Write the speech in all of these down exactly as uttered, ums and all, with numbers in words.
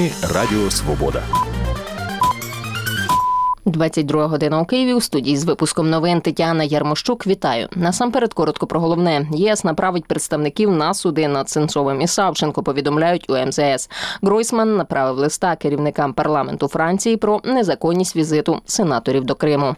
Новини Радіо Свобода. двадцять друга година у Києві. У студії з випуском новин Тетяна Ярмощук. Вітаю. Насамперед коротко про головне. ЄС направить представників на суди над Сенцовим і Савченко, повідомляють у ем зе ес. Гройсман направив листа керівникам парламенту Франції про незаконність візиту сенаторів до Криму.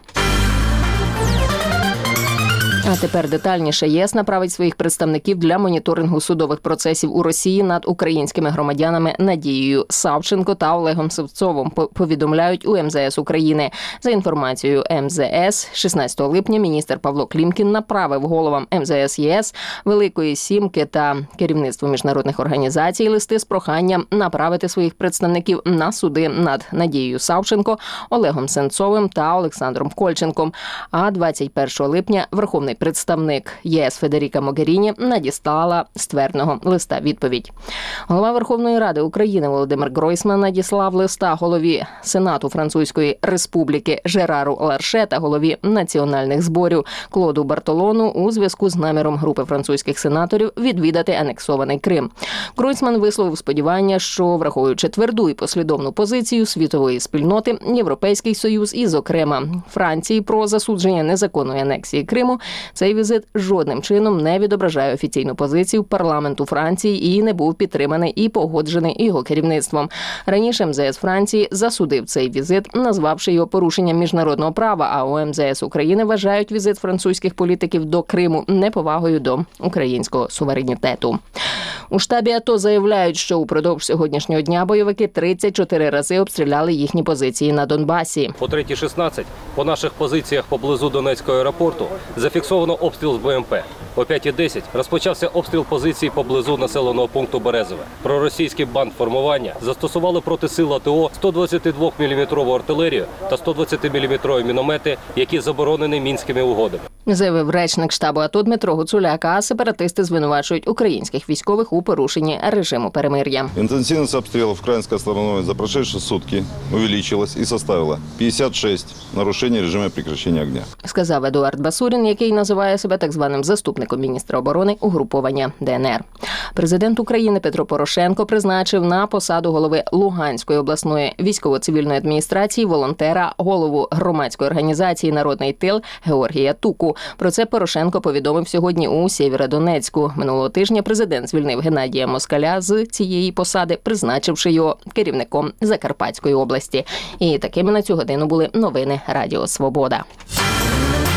А тепер детальніше. ЄС направить своїх представників для моніторингу судових процесів у Росії над українськими громадянами Надією Савченко та Олегом Сенцовим, повідомляють у ем зе ес України. За інформацією ем зе ес, шістнадцятого липня міністр Павло Клімкін направив головам ем зе ес ЄС, Великої Сімки та керівництву міжнародних організацій листи з проханням направити своїх представників на суди над Надією Савченко, Олегом Сенцовим та Олександром Кольченком. А двадцять першого липня Верховний представник ЄС Федеріка Могеріні надіслала ствердного листа відповідь. Голова Верховної Ради України Володимир Гройсман надіслав листа голові Сенату Французької Республіки Жерару Ларше та голові національних зборів Клоду Бартолону у зв'язку з наміром групи французьких сенаторів відвідати анексований Крим. Гройсман висловив сподівання, що, враховуючи тверду і послідовну позицію світової спільноти, Європейський Союз і, зокрема, Франції про засудження незаконної анексії Криму, цей візит жодним чином не відображає офіційну позицію парламенту Франції і не був підтриманий і погоджений його керівництвом. Раніше ем зе ес Франції засудив цей візит, назвавши його порушенням міжнародного права, а у ем зе ес України вважають візит французьких політиків до Криму неповагою до українського суверенітету. У штабі АТО заявляють, що упродовж сьогоднішнього дня бойовики тридцять чотири рази обстріляли їхні позиції на Донбасі. По третій шістнадцять по наших позиціях поблизу Донецького аеропорту зафіксовано обстріл з бе ем пе. О п'ятій десять розпочався обстріл позицій поблизу населеного пункту Березове. Проросійські бандформування застосували проти сил АТО сто двадцятидвоміліметрову артилерію та сто двадцятиміліметрові міномети, які заборонені Мінськими угодами. Заявив речник штабу АТО Дмитро Гуцуляк, а сепаратисти звинувачують українських військових у порушенні режиму перемир'я. Інтенсивність обстрілів української сторони за прошедші сутки увеличилась і составила п'ятдесят шість нарушень режиму прекращення огня. Сказав Едуард Басурін, який називає себе так званим заступником міністра оборони угруповання де ен ер. Президент України Петро Порошенко призначив на посаду голови Луганської обласної військово-цивільної адміністрації волонтера, голову громадської організації «Народний тил» Георгія Туку. Про це Порошенко повідомив сьогодні у Сєвєродонецьку. Минулого тижня президент звільнив Геннадія Москаля з цієї посади, призначивши його керівником Закарпатської області. І такими на цю годину були новини Радіо Свобода.